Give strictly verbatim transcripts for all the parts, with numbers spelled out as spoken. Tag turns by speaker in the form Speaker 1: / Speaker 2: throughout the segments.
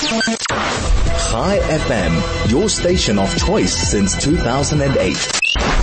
Speaker 1: Chai F M, your station of choice since two thousand eight.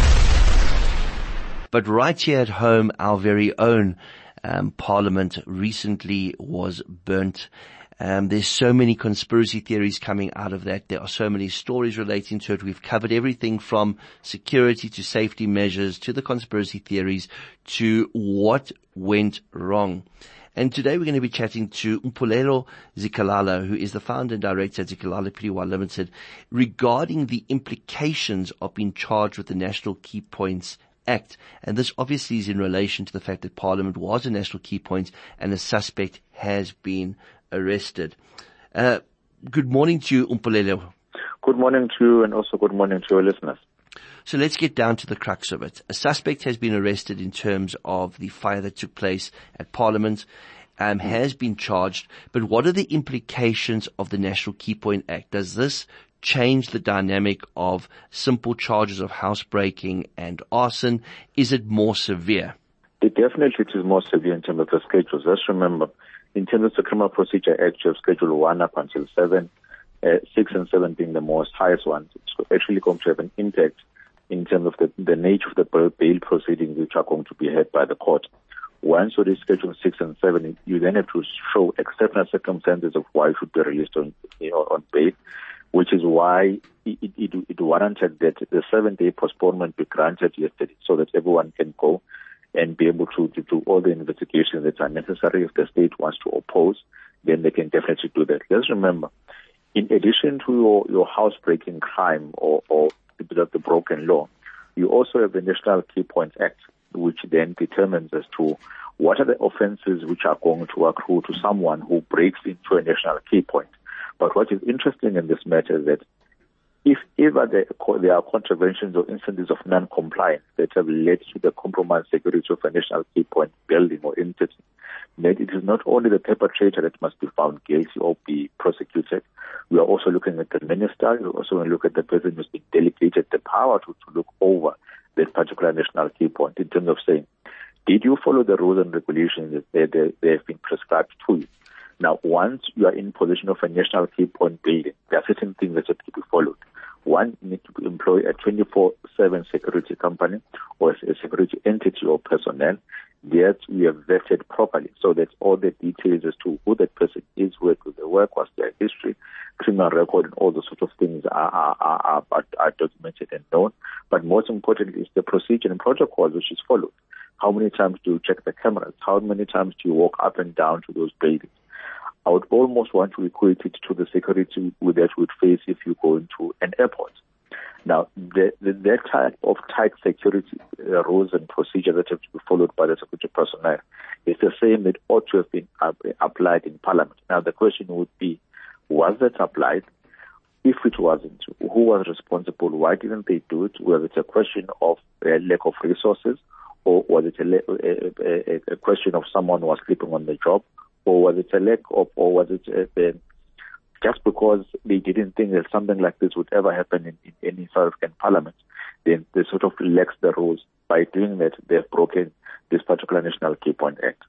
Speaker 2: But right here at home, our very own um, parliament recently was burnt. Um, there's so many conspiracy theories coming out of that. There are so many stories relating to it. We've covered everything from security to safety measures to the conspiracy theories to what went wrong. And today we're going to be chatting to Mpulelo Zikalala, who is the founder and director at Zikalala Pty Limited, regarding the implications of being charged with the National Key Points Act. And this obviously is in relation to the fact that Parliament was a national key point and a suspect has been arrested. Uh, good morning to you, Mpulelo.
Speaker 3: Good morning to you, and also good morning to your listeners.
Speaker 2: So let's get down to the crux of it. A suspect has been arrested in terms of the fire that took place at Parliament, um, has been charged, but what are the implications of the National Key Point Act? Does this change the dynamic of simple charges of housebreaking and arson? Is it more severe?
Speaker 3: It definitely is more severe in terms of the schedules. Let's remember, in terms of the Criminal Procedure Act, you have Schedule one up until seven, uh, six and seven being the most highest ones. It's actually going to have an impact in terms of the, the nature of the bail proceedings which are going to be heard by the court. Once you reach Schedule six and seven, you then have to show exceptional circumstances of why you should be released on, you know, on bail, which is why it, it, it warranted that the seven-day postponement be granted yesterday so that everyone can go and be able to, to do all the investigations that are necessary. If the state wants to oppose, then they can definitely do that. Let's remember, in addition to your, your housebreaking crime or, or the, the broken law, you also have the National Key Points Act, which then determines as to what are the offences which are going to accrue to someone who breaks into a national key point. But what is interesting in this matter is that if ever there, there are contraventions or instances of non-compliance that have led to the compromised security of a national key point building or entity, then it is not only the perpetrator that must be found guilty or be prosecuted. We are also looking at the minister. We also want to look at the person who's been delegated the power to, to look over that particular national key point in terms of saying, did you follow the rules and regulations that they, they have been prescribed to you? Now, once you are in possession of a national key point building, there are certain things that have to be followed. One, you need to employ a twenty-four seven security company or a security entity or personnel that we have vetted properly so that all the details as to who that person is, where do they work, what's their history, criminal record, and all those sort of things are, are, are, are, are documented and known. But most importantly is the procedure and protocol which is followed. How many times do you check the cameras? How many times do you walk up and down to those buildings? I would almost want to equate it to the security that you would face if you go into an airport. Now, the, the, that type of tight security uh, rules and procedures that have to be followed by the security personnel is the same that ought to have been uh, applied in Parliament. Now, the question would be, was that applied? If it wasn't, who was responsible? Why didn't they do it? Was it a question of uh, lack of resources? Or was it a, a, a, a question of someone who was sleeping on the job? Or was it a lack of, or was it a, a, just because they didn't think that something like this would ever happen in, in any South African parliament, then they sort of relax the rules. By doing that, they've broken this particular National Key Point Act.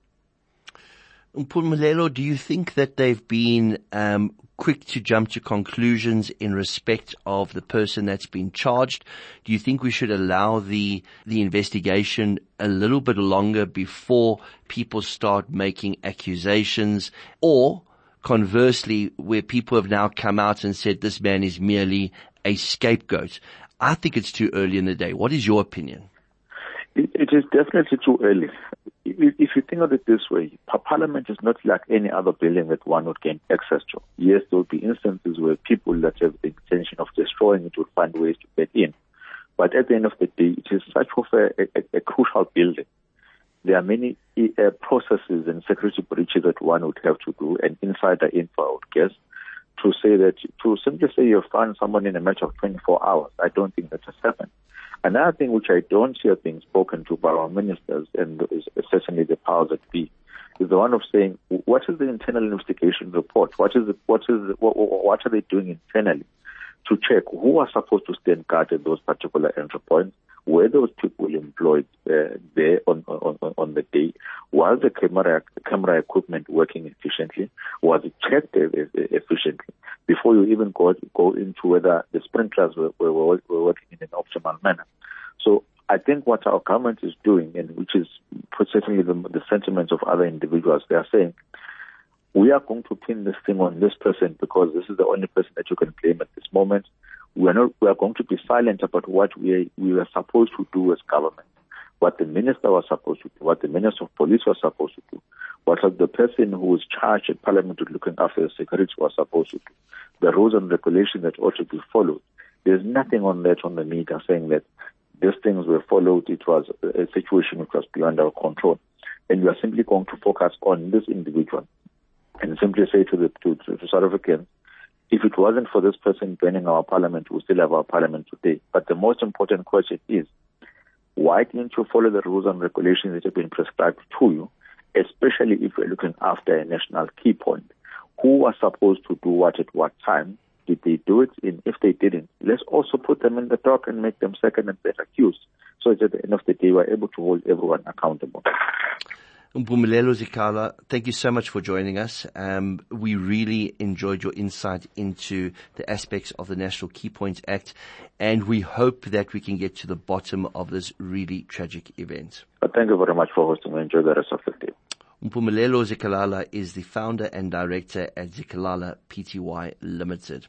Speaker 2: Mpulelo, do you think that they've been um, quick to jump to conclusions in respect of the person that's been charged? Do you think we should allow the the investigation a little bit longer before people start making accusations? Or conversely, where people have now come out and said this man is merely a scapegoat? I think it's too early in the day. What is your opinion?
Speaker 3: It, it is definitely too early. If you think of it this way, Parliament is not like any other building that one would gain access to. Yes, there will be instances where people that have the intention of destroying it would find ways to get in. But at the end of the day, it is such of a, a, a crucial building. There are many uh, processes and security breaches that one would have to do, and insider info, I would guess, to say that, to simply say you found someone in a matter of twenty-four hours. I don't think that has happened. Another thing which I don't hear being spoken to by our ministers, and is certainly the powers that be, is the one of saying, what is the internal investigation report? What is it, what is it, what, what are they doing internally to check who are supposed to stand guard at those particular entry points? Were those people employed uh, there on, on, on the day? Was the camera camera equipment working efficiently? Was it checked efficiently? before you even go go into whether the sprinklers were, were, were working in an optimal manner. So I think what our government is doing, and which is certainly the, the sentiments of other individuals, they are saying, we are going to pin this thing on this person because this is the only person that you can blame at this moment. We are not. We are going to be silent about what we we were supposed to do as government, what the minister was supposed to do, what the minister of police was supposed to do, what the person who was charged at parliament with looking after the security was supposed to do, the rules and regulations that ought to be followed. There's nothing on that on the media saying that these things were followed. It was a situation which was beyond our control, and we are simply going to focus on this individual and simply say to the to, to, to South Africans, if it wasn't for this person burning our parliament, we still have our parliament today. But the most important question is, why didn't you follow the rules and regulations that have been prescribed to you, especially if you're looking after a national key point? Who was supposed to do what at what time? Did they do it? And if they didn't, let's also put them in the dock and make them second and third accused, so that at the end of the day, we're able to hold everyone accountable.
Speaker 2: Mpumelelo Zikhala, thank you so much for joining us. Um, we really enjoyed your insight into the aspects of the National Key Points Act, and we hope that we can get to the bottom of this really tragic event.
Speaker 3: But thank you very much for hosting me. Enjoy the rest of the day.
Speaker 2: Mpumelelo Zikhala is the founder and director at Zikhala Pty Limited.